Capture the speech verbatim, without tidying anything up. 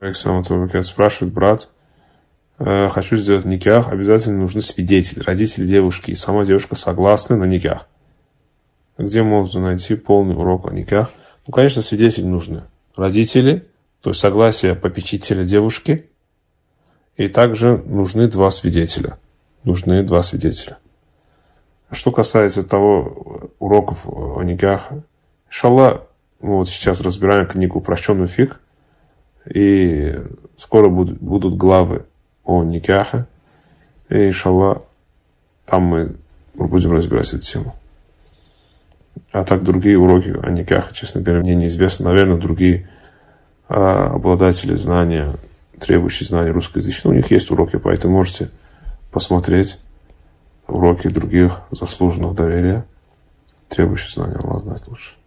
Александр спрашивает, брат, э, хочу сделать никах, обязательно нужны свидетели, родители девушки, и сама девушка согласны на никах. Где можно найти полный урок о никах? Ну, конечно, свидетели нужны. Родители, то есть согласие попечителя девушки, и также нужны два свидетеля. Нужны два свидетеля. Что касается того уроков о никах, иншаллах, мы вот сейчас разбираем книгу «Упрощенный фикх», и скоро будут, будут главы о никахе, и иншаллах, там мы будем разбирать эту тему. А так другие уроки о никахе, честно говоря, мне неизвестны. Наверное, другие а, обладатели знания, требующие знания русскоязычного, у них есть уроки, поэтому можете посмотреть уроки других заслуженных доверия, требующих знания. Аллах знает лучше.